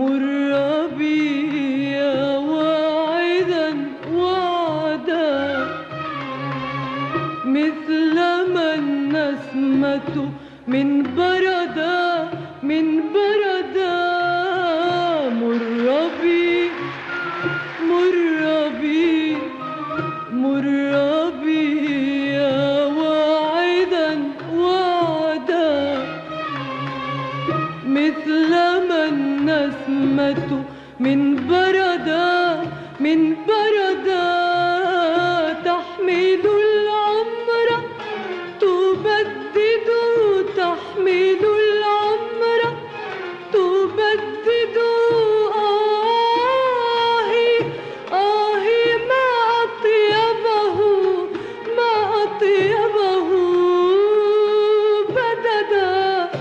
مر بي واعدا وعدا، مثل ما النسمة من بردا من بردا. مر بي مر بي مر بي واعدا وعدا، مثل ما النسمة من بردا من بردا. تحمل العمر تبدد، تحمل العمر تبدد. آهي آهي ما أطيبه ما أطيبه بددا.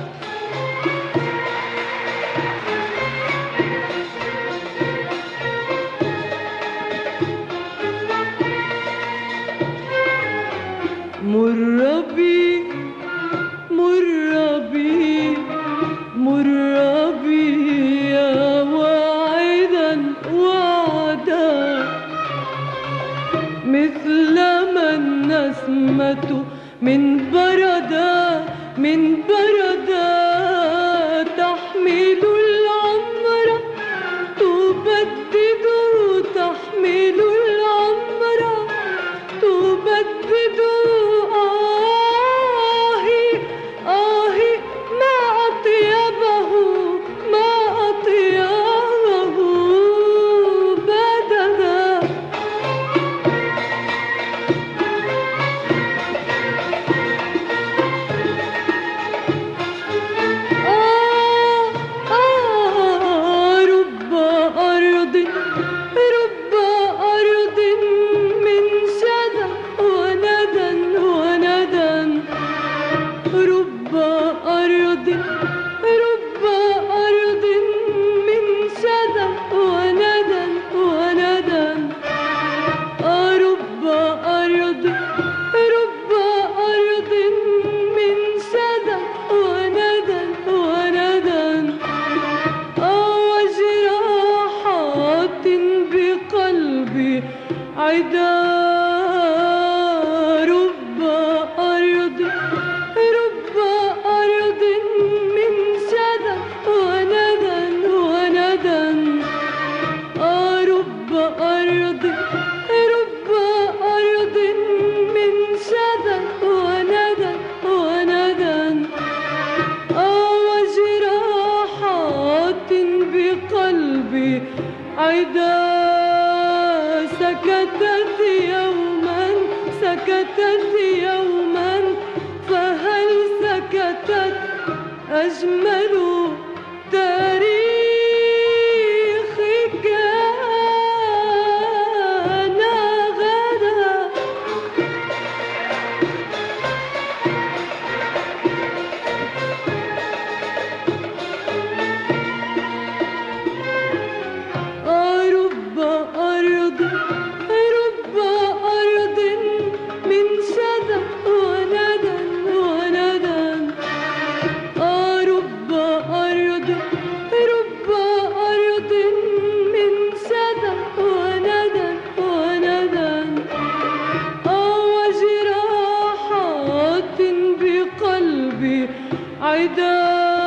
مر بي مر بي مر بي واعدا وعدا، مثل ما النسمة من بردا من بردا. تحمل العمر تبدد، تحمل العمر تبدد. آهي آهي ما أطيبه ما أطيبه بددا. رب أرض رب أرض من شذا وندى وندى. رب أرض رب أرض من شذا وندى وندى. رب أرض رب أرض من شذا وندى وندى. وجراحات بقلبي عدا. رب أرض رب أرض من شذا وندى وندى. رب أرض رب أرض من شذا وندى وندى. وجراحات بقلبي عدا. سكتت يوما سكتت يوما، فهل سكتت أجمل تاريخ كان غدا. رب أرض رب أرض من شذا وندى وندى. رب أرض رب أرض من شذا وندى وندى. وجراحات بقلبي عدا.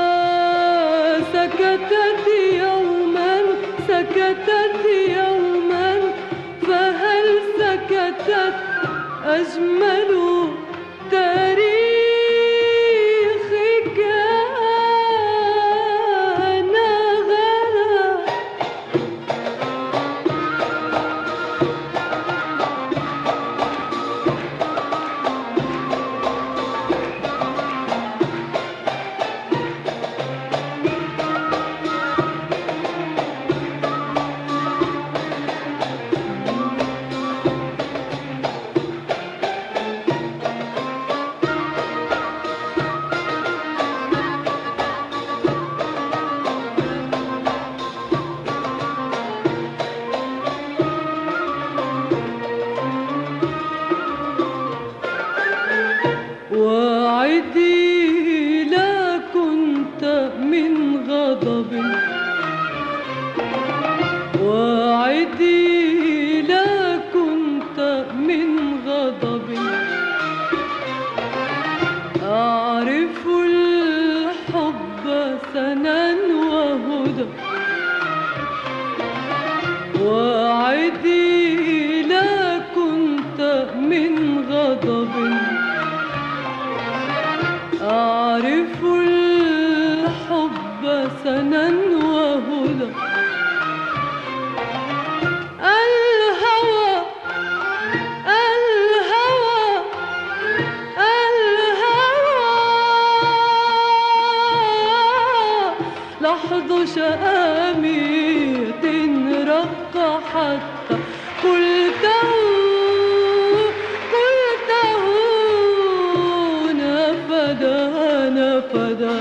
سكتت يوما سكتت يوما، فهل سكتت أجمل تاريخ كان غدا. سنا وهدى وعدي لا كنت من غضب أعرف الحب سنا وهدى الهوى الهوى الهوى لحظ شآمية رق حتى قلته نفدا نفدا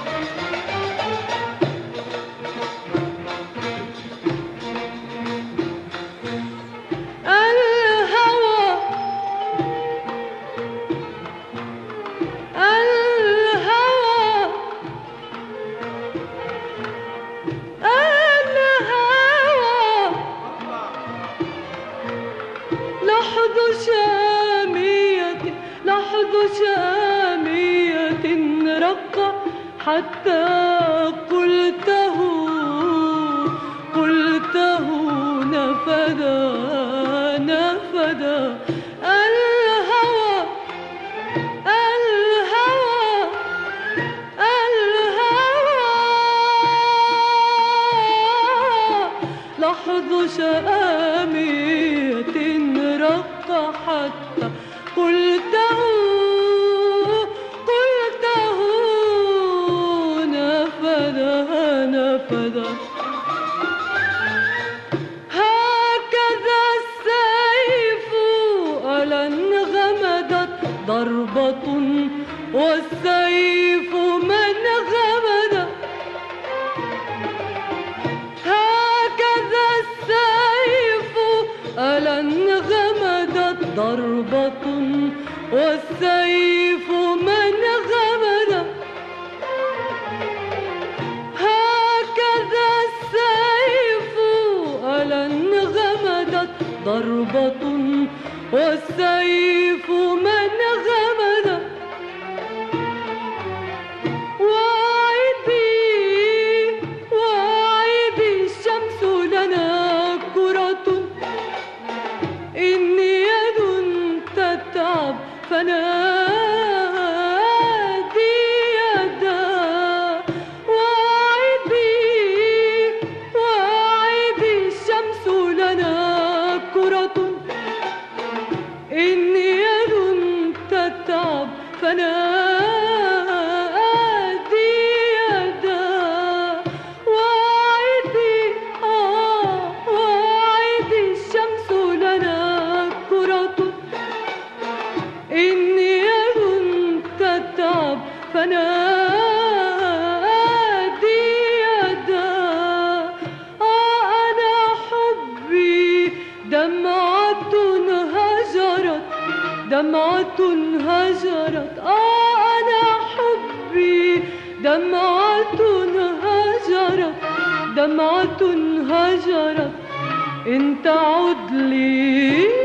الهوى الهوى الهوى لحظ شامية لحظ شامية رق حتى قلته نفدا نفدا الهوى الهوى الهوى لحظ شآمية رق حتى قلته نفدا نفدا هكذا السيف ألا انغمدت ضربة والسيف من غمد هكذا السيف ألا انغمدت ضربة والسيف من غمد هكذا السيف ألا انغمدت ضربة والسيف من غمد وعيدي الشمس لنا كرة إني يد تتعب فنادي يدا وعيدي الشمس لنا كرة إني يد تتعب فنادي يدا وعيدي الشمس لنا كرة إني يد تتعب فنادي يدا أنا حبي دمعة هجرت أنا حبي دمعة هجرت إن تعد لي